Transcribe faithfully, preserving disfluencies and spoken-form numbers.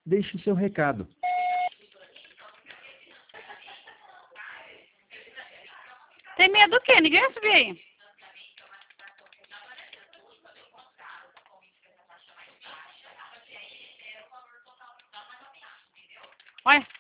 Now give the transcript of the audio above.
deixe seu recado. Tem medo do quê? Ninguém vai subir aí. Olha.